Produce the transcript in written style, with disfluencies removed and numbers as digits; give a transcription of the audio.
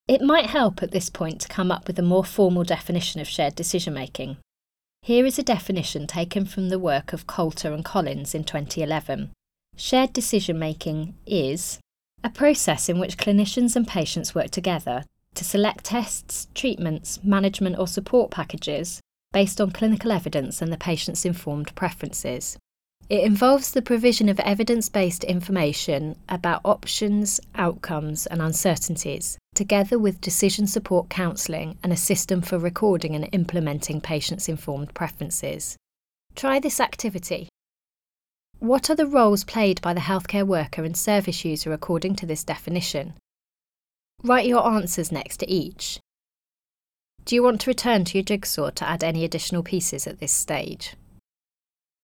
It might help at this point to come up with a more formal definition of shared decision-making. Here is a definition taken from the work of Coulter and Collins in 2011. Shared decision-making is a process in which clinicians and patients work together to select tests, treatments, management or support packages based on clinical evidence and the patient's informed preferences. It involves the provision of evidence-based information about options, outcomes and uncertainties, together with decision support counselling and a system for recording and implementing patients' informed preferences. Try this activity. What are the roles played by the healthcare worker and service user according to this definition? Write your answers next to each. Do you want to return to your jigsaw to add any additional pieces at this stage?